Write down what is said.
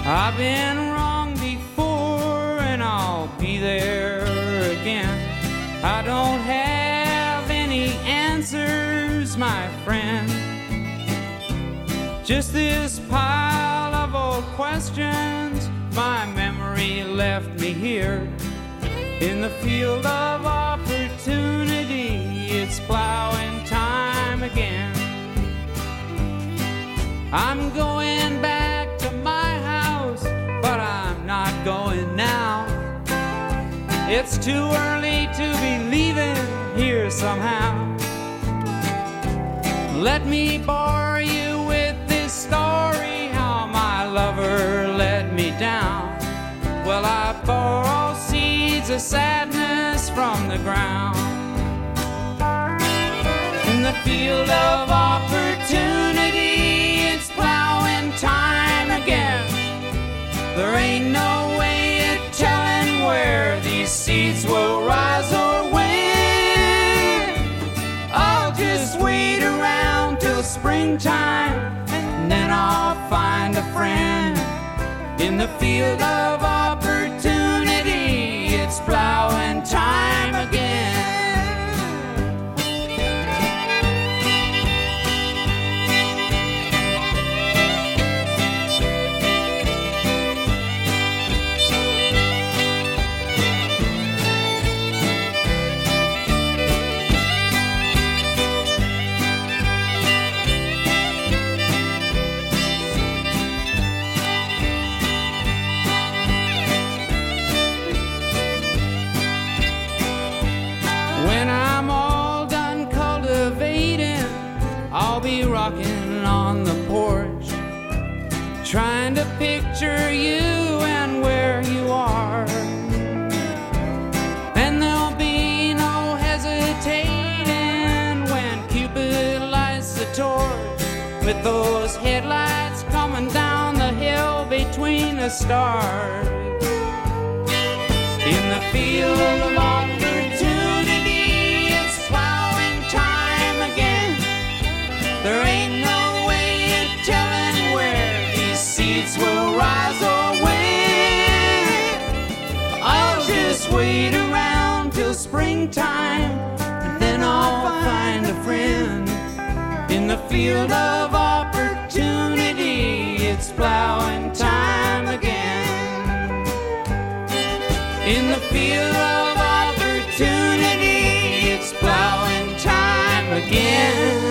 I've been wrong before and I'll be there again. I don't have any answers, my friend. Just this pile of old questions. My memory left me here in the field of opportunity. It's plowing time again. I'm going back to my house, but I'm not going now. It's too early to be leaving here somehow. Let me bore you with this story, how my lover let me down. Well, I borrow seeds of sadness from the ground. In the field of opportunity, it's plowing time again. There ain't no way of telling where these seeds will rise or when. I'll just wait around till springtime, and then I'll find a friend. In the field of opportunity, it's plowing time again. When I'm all done cultivating, I'll be rocking on the porch, trying to picture you and where you are. And there'll be no hesitating when Cupid lights the torch, with those headlights coming down the hill between the stars. In the field of opportunity, it's plowing time again. There ain't no way of telling where these seeds will rise or when. I'll just wait around till springtime, and then I'll find a friend. In the field of opportunity, it's plowing time again. In the field of opportunity, it's plowing time again.